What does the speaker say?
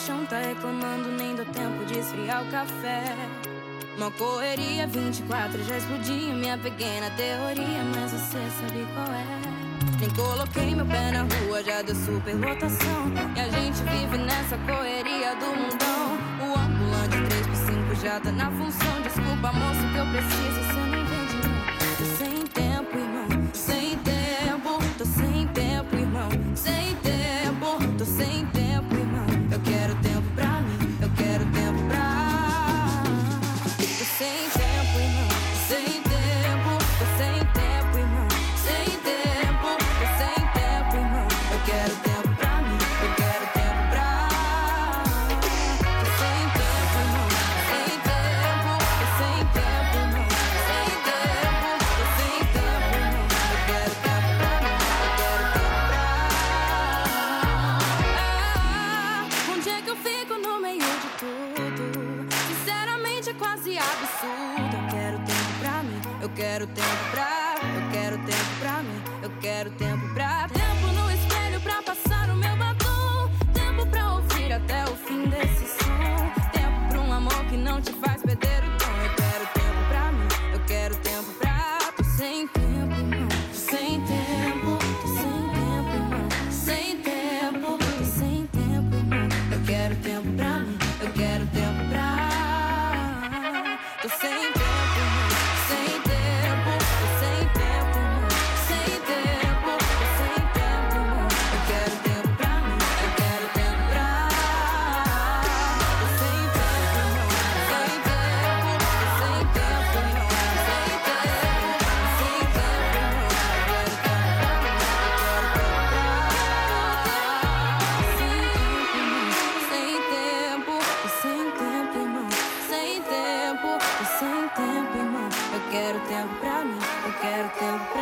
chão tá reclamando, nem deu tempo de esfriar o café. Uma correria 24, já explodiu minha pequena teoria, mas você sabe qual é. Nem coloquei meu pé na rua, já deu superlotação. E a gente vive nessa correria do mundão. O ambulante 3x5 já tá na função. Desculpa, moço, que eu preciso, você não entende não. Tô sem tempo, irmão, sem tempo. Tô sem tempo, irmão, sem tempo. Tô sem tempo, irmão. Eu quero tempo pra mim, eu quero tempo pra... Tô sem tempo, irmão, sem tempo. Tô sem tempo, irmão, sem tempo. Tô sem tempo, irmão. Eu quero tempo pra mim, eu quero tempo pra... Tô sem tempo, irmão, sem tempo. Tô sem tempo, irmão, sem tempo. Tô sem tempo, irmão. Eu quero tempo pra mim, eu quero tempo pra... Onde é que eu fico no meio de tudo? Sinceramente é quase absurdo. Eu quero tempo pra mim, eu quero tempo pra... Eu quero tempo pra mim, eu quero tempo pra... Tempo no espelho pra passar o meu batom. Tempo pra ouvir até o fim desse som. Tempo pra um amor que não te faz perder o tom. Eu quero tempo pra mim, eu quero tempo pra... Tô sem tempo, irmão, tô sem tempo. Tô sem tempo, irmão, sem tempo. Tô sem tempo, irmão. Eu quero tempo pra mim, eu quero tempo pra... Tô sem tempo, irmão, sem tempo. Tô sem tempo, irmão, sem tempo. Tô sem tempo, irmão. Eu quero tempo pra mim, eu quero tempo pra... Tô sem tempo, irmão, sem tempo. Tô sem tempo, irmão, sem tempo. Tô sem tempo, irmão. Eu quero tempo pra mim, eu quero tempo pra mim. Tô sem tempo, irmão, sem tempo. Tô sem tempo, irmão. Eu quero tempo pra mim, eu quero tempo